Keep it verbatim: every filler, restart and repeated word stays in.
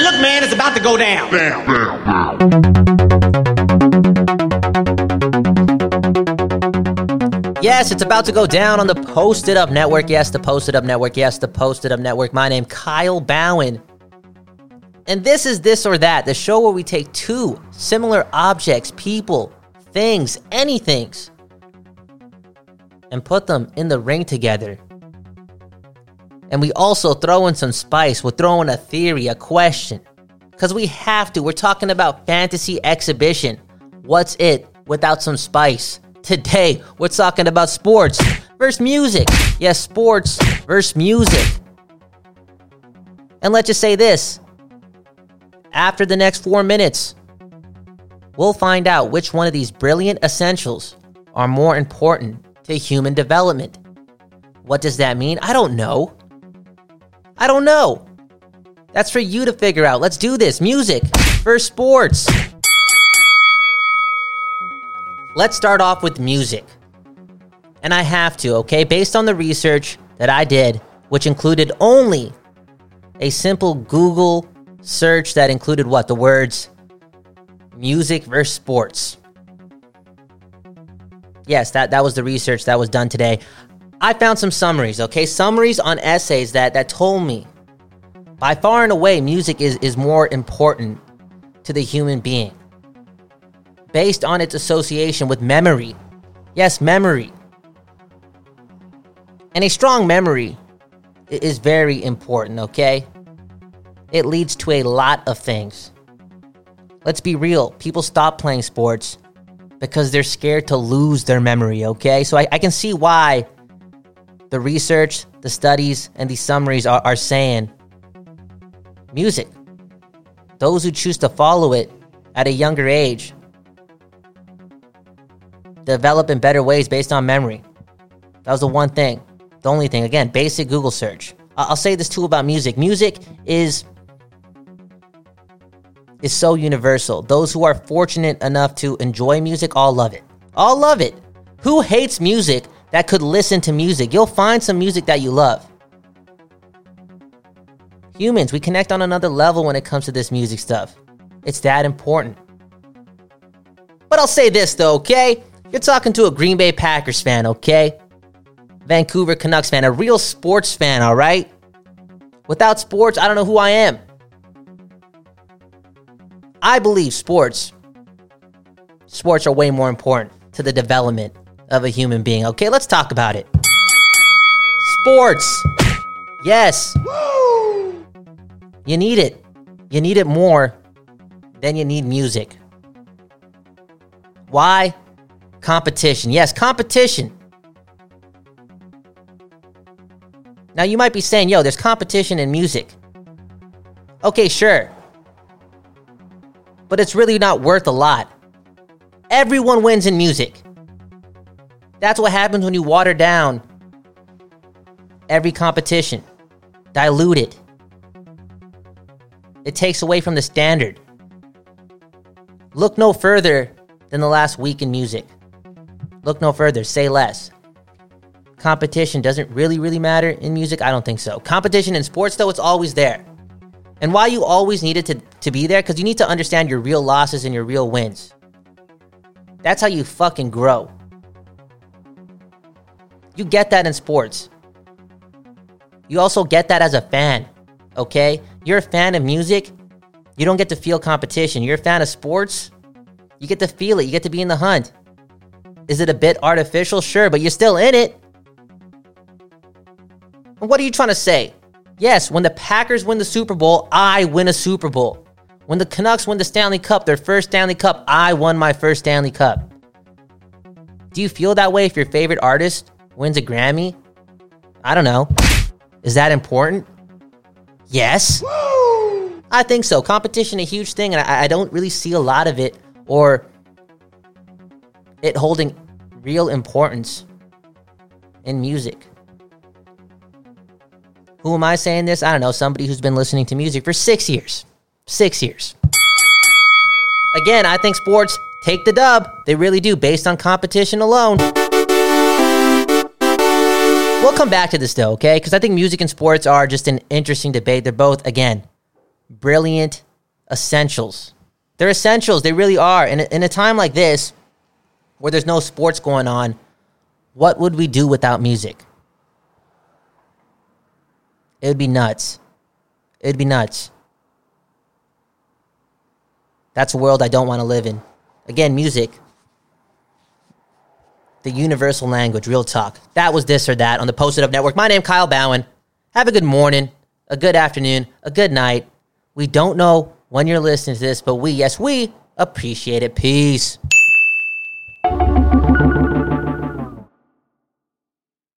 look, man, it's about to go down. Down, down, down. Yes, it's about to go down on the Posted Up Network. Yes, the Posted Up Network. Yes, the Posted Up Network. My name, Kyle Bowen. And this is This or That, the show where we take two similar objects, people, things, anythings, and put them in the ring together. And we also throw in some spice. We'll throw in a theory, a question. Because we have to. We're talking about fantasy exhibition. What's it without some spice? Today, we're talking about sports versus music. Yes, sports versus music. And let's just say this. After the next four minutes, we'll find out which one of these brilliant essentials are more important to human development. What does that mean? I don't know. I don't know. That's for you to figure out. Let's do this. Music versus sports. Let's start off with music. And I have to, okay? Based on the research that I did, which included only a simple Google search that included what? The words music versus sports. Yes, that, that was the research that was done today. I found some summaries, okay? Summaries on essays that, that told me by far and away music is, is more important to the human being based on its association with memory. Yes, memory. And a strong memory is very important, okay? It leads to a lot of things. Let's be real. People stop playing sports because they're scared to lose their memory, okay? So I, I can see why the research, the studies, and these summaries are, are saying music. Those who choose to follow it at a younger age develop in better ways based on memory. That was the one thing. The only thing. Again, basic Google search. I'll say this too about music. Music is is so universal. Those who are fortunate enough to enjoy music all love it. All love it. Who hates music that could listen to music? You'll find some music that you love. Humans, we connect on another level when it comes to this music stuff. It's that important. But I'll say this though, okay? You're talking to a Green Bay Packers fan, okay? Vancouver Canucks fan, a real sports fan, all right? Without sports, I don't know who I am. I believe sports, sports are way more important to the development of a human being. Okay, let's talk about it. Sports. Yes. Woo! You need it. You need it more than you need music. Why? Competition. Yes, competition. Now you might be saying, yo, there's competition in music. Okay, sure. But it's really not worth a lot. Everyone wins in music. That's what happens when you water down every competition. Dilute it. It takes away from the standard. Look no further than the last week in music. Look no further. Say less. Competition doesn't really, really matter in music? I don't think so. Competition in sports, though, it's always there. And why you always need it to, to be there? Because you need to understand your real losses and your real wins. That's how you fucking grow. You get that in sports. You also get that as a fan, okay? You're a fan of music, you don't get to feel competition. You're a fan of sports, you get to feel it. You get to be in the hunt. Is it a bit artificial? Sure, but you're still in it. And what are you trying to say? Yes, when the Packers win the Super Bowl, I win a Super Bowl. When the Canucks win the Stanley Cup, their first Stanley Cup, I won my first Stanley Cup. Do you feel that way if your favorite artist wins a Grammy? I don't know. Is that important? Yes. Woo! I think so. Competition a huge thing, and I, I don't really see a lot of it or it holding real importance in music. Who am I saying this? I don't know. Somebody who's been listening to music for six years. Six years. Again, I think sports take the dub. They really do, based on competition alone. We'll come back to this, though, okay? Because I think music and sports are just an interesting debate. They're both, again, brilliant essentials. They're essentials. They really are. And in a time like this, where there's no sports going on, what would we do without music? It would be nuts. It'd be nuts. That's a world I don't want to live in. Again, music. The universal language, real talk. That was This or That on the Posted Up Network. My name, Kyle Bowen. Have a good morning, a good afternoon, a good night. We don't know when you're listening to this, but we, yes, we appreciate it. Peace.